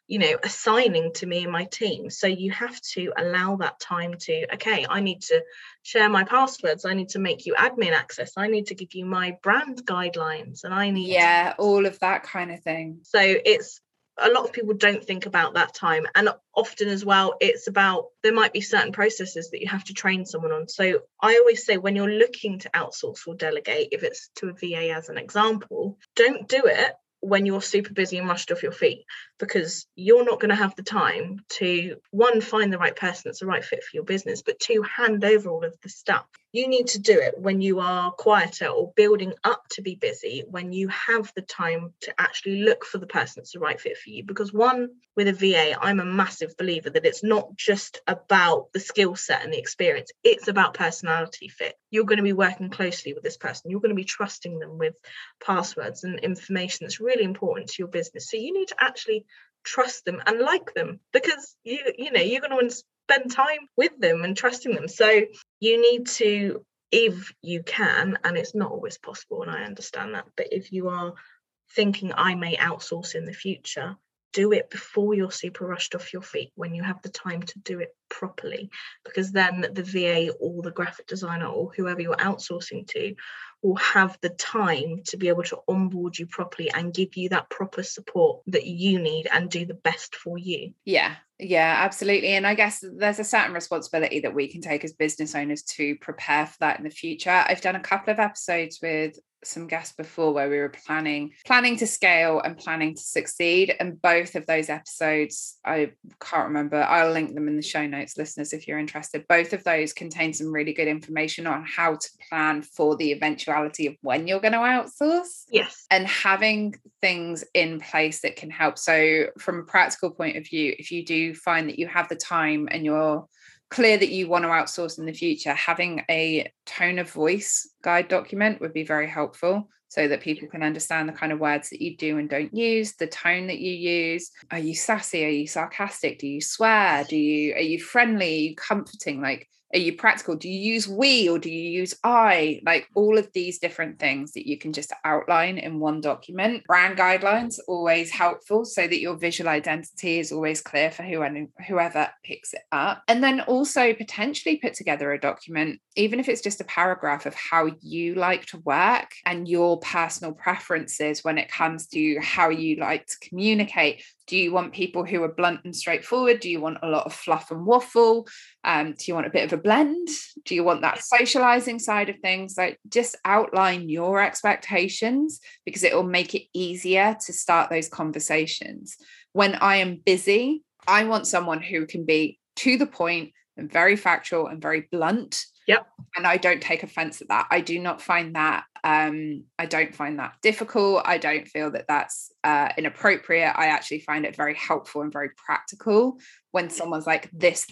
assigning to me and my team. So you have to allow that time to, okay, I need to share my passwords, I need to make you admin access, I need to give you my brand guidelines, and I need all of that kind of thing. So it's a lot of people don't think about that time, and often as well it's about, there might be certain processes that you have to train someone on. So I always say, when you're looking to outsource or delegate, if it's to a VA as an example, don't do it when you're super busy and rushed off your feet, because you're not going to have the time to, one, find the right person that's the right fit for your business, but two, hand over all of the stuff. You need to do it when you are quieter or building up to be busy, when you have the time to actually look for the person that's the right fit for you. Because one, with a VA, I'm a massive believer that it's not just about the skill set and the experience, it's about personality fit. You're going to be working closely with this person, you're going to be trusting them with passwords and information that's really important to your business. So you need to actually trust them and like them, because you're going to want to spend time with them and trusting them. So you need to, if you can, and it's not always possible, and I understand that, but if you are thinking I may outsource in the future, do it before you're super rushed off your feet, when you have the time to do it properly, because then the VA or the graphic designer or whoever you're outsourcing to will have the time to be able to onboard you properly and give you that proper support that you need and do the best for you. Yeah, absolutely. And I guess there's a certain responsibility that we can take as business owners to prepare for that in the future. I've done a couple of episodes with some guests before where we were planning to scale and planning to succeed, and both of those episodes, I can't remember, I'll link them in the show notes, listeners, if you're interested. Both of those contain some really good information on how to plan for the eventuality of when you're going to outsource. Yes. And having things in place that can help. So from a practical point of view, if you do find that you have the time and you're clear that you want to outsource in the future, having a tone of voice guide document would be very helpful, so that people can understand the kind of words that you do and don't use, the tone that you use. Are you sassy? Are you sarcastic? Do you swear? Are you friendly? Are you comforting? Like, are you practical? Do you use we or do you use I? Like, all of these different things that you can just outline in one document. Brand guidelines, always helpful, so that your visual identity is always clear for whoever picks it up. And then also potentially put together a document, even if it's just a paragraph, of how you like to work and your personal preferences when it comes to how you like to communicate. Do you want people who are blunt and straightforward? Do you want a lot of fluff and waffle? Do you want a bit of a blend? Do you want that socializing side of things? Like, just outline your expectations, because it will make it easier to start those conversations. When I am busy, I want someone who can be to the point and very factual and very blunt. Yep. And I don't take offense at that. I do not find that, I don't find that difficult. I don't feel that that's inappropriate. I actually find it very helpful and very practical when someone's like this,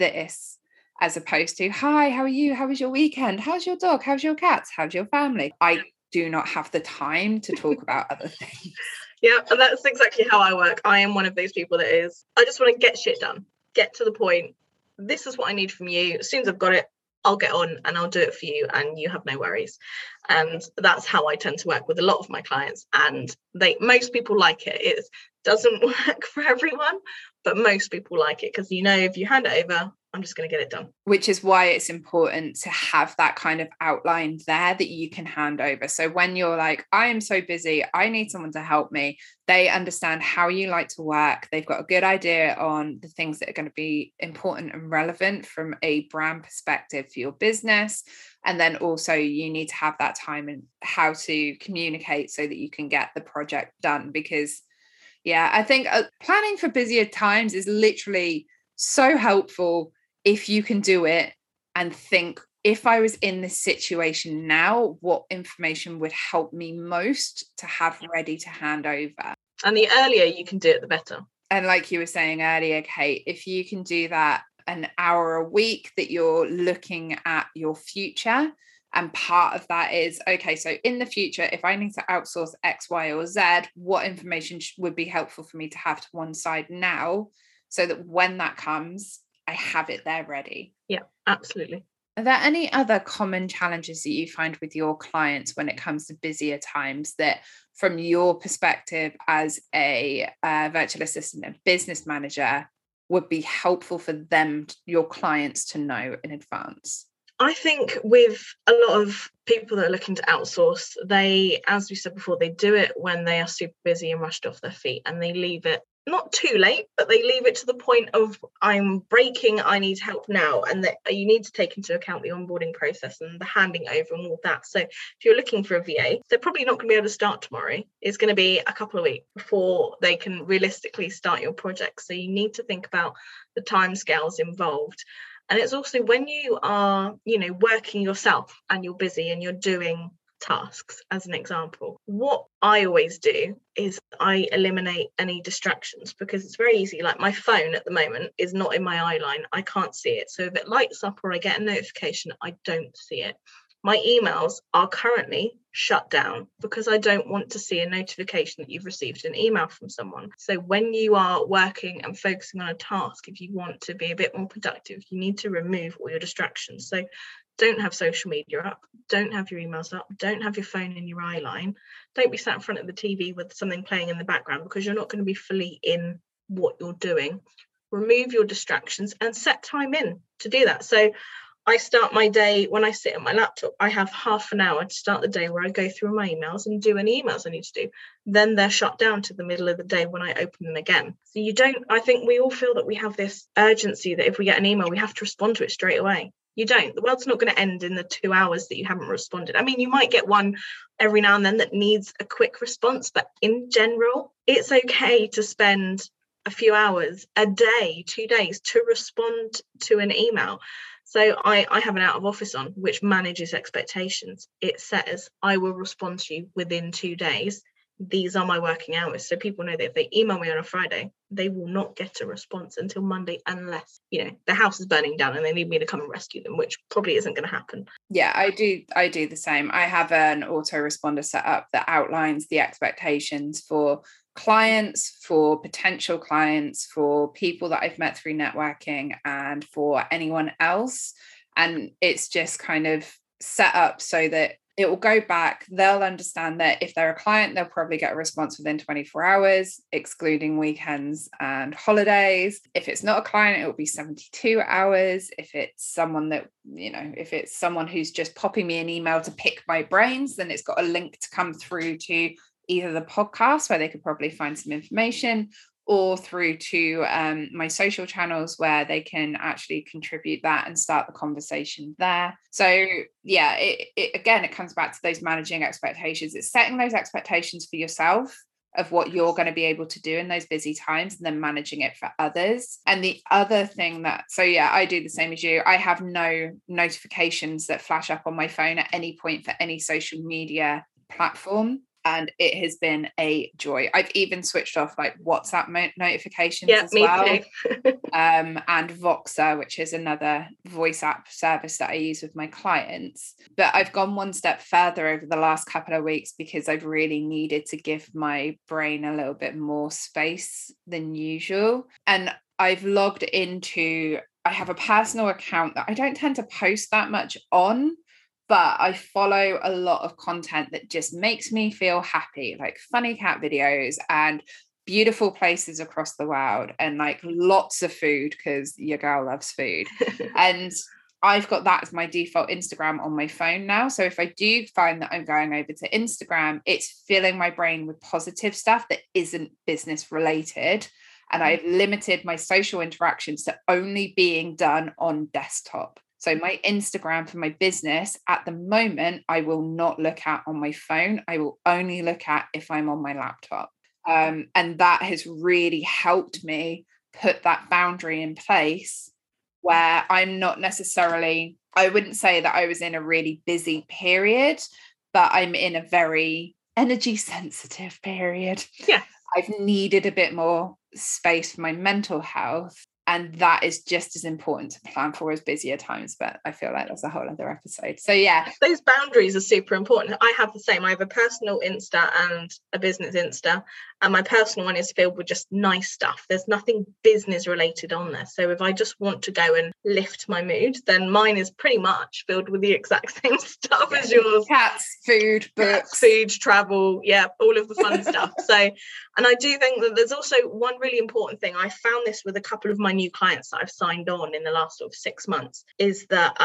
as opposed to, hi, how are you? How was your weekend? How's your dog? How's your cats? How's your family? I do not have the time to talk about other things. Yeah, and that's exactly how I work. I am one of those people that is, I just want to get shit done, get to the point. This is what I need from you. As soon as I've got it, I'll get on and I'll do it for you, and you have no worries. And that's how I tend to work with a lot of my clients. And most people like it. It doesn't work for everyone, but most people like it, because, you know, if you hand it over, I'm just going to get it done. Which is why it's important to have that kind of outline there that you can hand over. So when you're like, I am so busy, I need someone to help me, they understand how you like to work. They've got a good idea on the things that are going to be important and relevant from a brand perspective for your business. And then also you need to have that time and how to communicate so that you can get the project done. Because yeah, I think planning for busier times is literally so helpful if you can do it and think, if I was in this situation now, what information would help me most to have ready to hand over? And the earlier you can do it, the better. And like you were saying earlier, Kate, if you can do that an hour a week, that you're looking at your future, and part of that is, okay, so in the future, if I need to outsource X, Y, or Z, what information would be helpful for me to have to one side now, so that when that comes, I have it there ready? Yeah, absolutely. Are there any other common challenges that you find with your clients when it comes to busier times that, from your perspective as a virtual assistant and business manager, would be helpful for them, your clients, to know in advance? I think with a lot of people that are looking to outsource, they, as we said before, they do it when they are super busy and rushed off their feet, and they leave it not too late, but they leave it to the point of, I'm breaking, I need help now. And that you need to take into account the onboarding process and the handing over and all that. So if you're looking for a VA, they're probably not going to be able to start tomorrow. It's going to be a couple of weeks before they can realistically start your project. So you need to think about the timescales involved. And it's also when you are, working yourself and you're busy and you're doing tasks, as an example, what I always do is I eliminate any distractions, because it's very easy. Like, my phone at the moment is not in my eye line. I can't see it. So if it lights up or I get a notification, I don't see it. My emails are currently shut down because I don't want to see a notification that you've received an email from someone. So when you are working and focusing on a task, if you want to be a bit more productive, you need to remove all your distractions. So don't have social media up, don't have your emails up, don't have your phone in your eye line, don't be sat in front of the TV with something playing in the background, because you're not going to be fully in what you're doing. Remove your distractions and set time in to do that. So I start my day, when I sit at my laptop, I have half an hour to start the day where I go through my emails and do any emails I need to do. Then they're shut down to the middle of the day when I open them again. So I think we all feel that we have this urgency that if we get an email, we have to respond to it straight away. You don't. The world's not going to end in the 2 hours that you haven't responded. I mean, you might get one every now and then that needs a quick response, but in general, it's okay to spend a few hours, a day, 2 days to respond to an email. So I have an out of office on, which manages expectations. It says, I will respond to you within 2 days. these are my working hours. So people know that if they email me on a Friday, they will not get a response until Monday, unless, the house is burning down and they need me to come and rescue them, which probably isn't going to happen. Yeah, I do the same. I have an autoresponder set up that outlines the expectations for clients, for potential clients, for people that I've met through networking, and for anyone else. And it's just kind of set up so that it will go back. They'll understand that if they're a client, they'll probably get a response within 24 hours, excluding weekends and holidays. If it's not a client, it will be 72 hours. If it's someone that, if it's someone who's just popping me an email to pick my brains, then it's got a link to come through to either the podcast, where they could probably find some information, or through to my social channels, where they can actually contribute that and start the conversation there. So yeah, it comes back to those managing expectations. It's setting those expectations for yourself of what you're going to be able to do in those busy times, and then managing it for others. And the other thing I do the same as you. I have no notifications that flash up on my phone at any point for any social media platform. And it has been a joy. I've even switched off like WhatsApp notifications as well. Too. And Voxer, which is another voice app service that I use with my clients. But I've gone one step further over the last couple of weeks, because I've really needed to give my brain a little bit more space than usual. And I've logged into, I have a personal account that I don't tend to post that much on, but I follow a lot of content that just makes me feel happy, like funny cat videos and beautiful places across the world, and like lots of food, because your girl loves food. And I've got that as my default Instagram on my phone now. So if I do find that I'm going over to Instagram, it's filling my brain with positive stuff that isn't business related. And I've limited my social interactions to only being done on desktop. So my Instagram for my business at the moment, I will not look at on my phone. I will only look at if I'm on my laptop. And that has really helped me put that boundary in place, where I'm not necessarily, I wouldn't say that I was in a really busy period, but I'm in a very energy sensitive period. Yeah. I've needed a bit more space for my mental health. And that is just as important to plan for as busier times. But I feel like that's a whole other episode. So yeah. Those boundaries are super important. I have the same. I have a personal Insta and a business Insta. And my personal one is filled with just nice stuff. There's nothing business related on there. So if I just want to go and lift my mood, then mine is pretty much filled with the exact same stuff as yours. Cats, food, books. Food, travel. Yeah, all of the fun stuff. So, and I do think that there's also one really important thing. I found this with a couple of my new clients that I've signed on in the last sort of 6 months, is that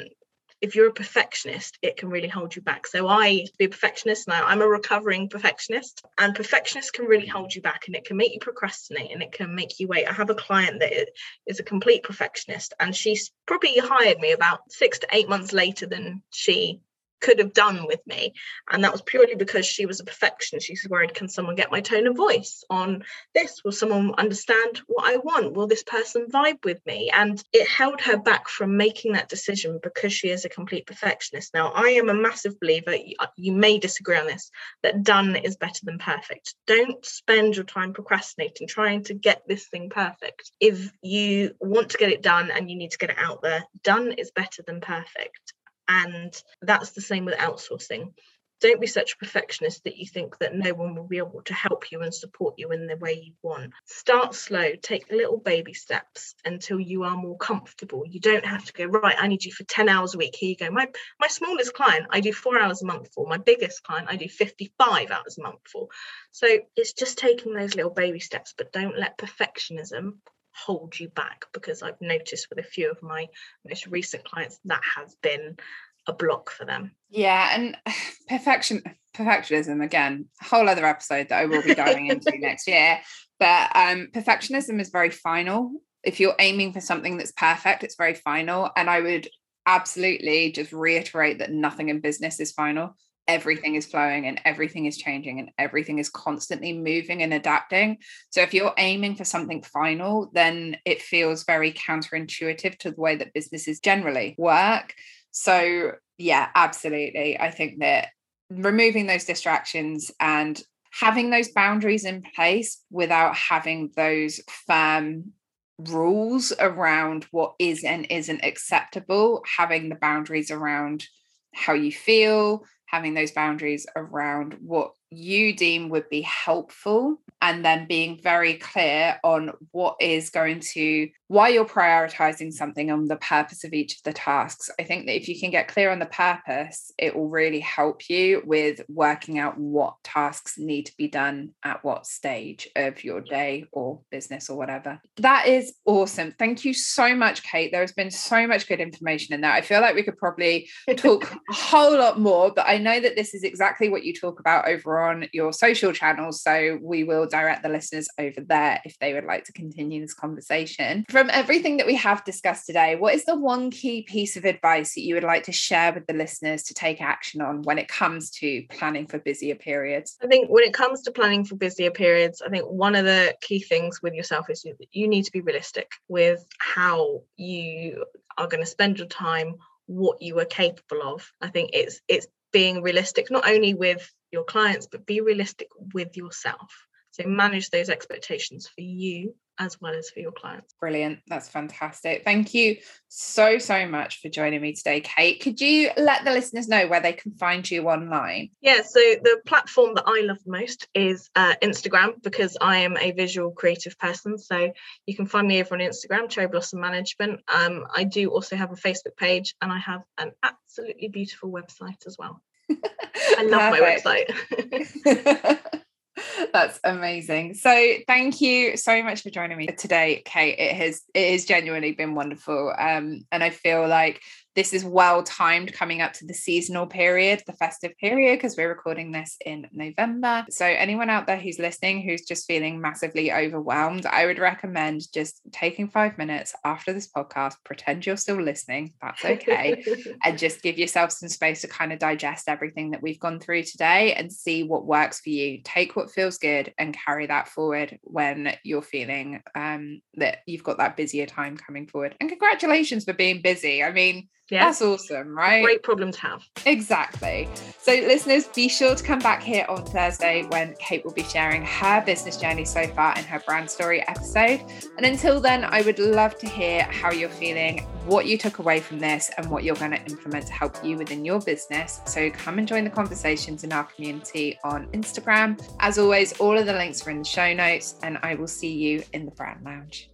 if you're a perfectionist, it can really hold you back. So I used to be a perfectionist. Now I'm a recovering perfectionist, and perfectionists can really hold you back, and it can make you procrastinate, and it can make you wait. I have a client that is a complete perfectionist, and she's probably hired me about 6 to 8 months later than she could have done with me, and that was purely because she was a perfectionist. She's worried, can someone get my tone of voice on this? Will someone understand what I want? Will this person vibe with me? And it held her back from making that decision, because she is a complete perfectionist. Now, I am a massive believer, you may disagree on this, that done is better than perfect. Don't spend your time procrastinating, trying to get this thing perfect. If you want to get it done and you need to get it out there, done is better than perfect. And that's the same with outsourcing. Don't be such a perfectionist that you think that no one will be able to help you and support you in the way you want. Start slow, take little baby steps until you are more comfortable. You don't have to go, right, I need you for 10 hours a week. Here you go. My smallest client, I do 4 hours a month for. My biggest client, I do 55 hours a month for. So it's just taking those little baby steps, but don't let perfectionism hold you back, because I've noticed with a few of my most recent clients that has been a block for them. Yeah, and perfectionism, again, a whole other episode that I will be going into next year. But perfectionism is very final. If you're aiming for something that's perfect, it's very final. And I would absolutely just reiterate that nothing in business is final. Everything is flowing and everything is changing and everything is constantly moving and adapting. So if you're aiming for something final, then it feels very counterintuitive to the way that businesses generally work. So yeah, absolutely. I think that removing those distractions and having those boundaries in place without having those firm rules around what is and isn't acceptable, having the boundaries around how you feel, having those boundaries around what you deem would be helpful, and then being very clear on what is going to, why you're prioritizing something and the purpose of each of the tasks. I think that if you can get clear on the purpose, it will really help you with working out what tasks need to be done at what stage of your day or business or whatever. That is awesome. Thank you so much, Kate. There has been so much good information in that. I feel like we could probably talk a whole lot more, but I know that this is exactly what you talk about over on your social channels. So we will direct the listeners over there if they would like to continue this conversation. From everything that we have discussed today, what is the one key piece of advice that you would like to share with the listeners to take action on when it comes to planning for busier periods? I think when it comes to planning for busier periods, I think one of the key things with yourself is you need to be realistic with how you are going to spend your time, what you are capable of. I think it's being realistic, not only with your clients, but be realistic with yourself. So manage those expectations for you as well as for your clients. Brilliant. That's fantastic. Thank you so much for joining me today, Kate. Could you let the listeners know where they can find you online? Yeah, so the platform that I love most is Instagram, because I am a visual creative person. So you can find me over on Instagram, Cherry Blossom Management. I do also have a Facebook page, and I have an absolutely beautiful website as well. I love my website. That's amazing. So thank you so much for joining me today, Kate. It has genuinely been wonderful. And I feel like this is well timed coming up to the seasonal period, the festive period, because we're recording this in November. So anyone out there who's listening, who's just feeling massively overwhelmed, I would recommend just taking 5 minutes after this podcast, pretend you're still listening, that's okay, and just give yourself some space to kind of digest everything that we've gone through today and see what works for you. Take what feels good and carry that forward when you're feeling that you've got that busier time coming forward. And congratulations for being busy. I mean, yeah, that's awesome, right? Great problem to have. Exactly. So listeners, be sure to come back here on Thursday when Kate will be sharing her business journey so far in her brand story episode. And until then, I would love to hear how you're feeling, what you took away from this, and what you're going to implement to help you within your business. So come and join the conversations in our community on Instagram. As always, all of the links are in the show notes, and I will see you in the Brand Lounge.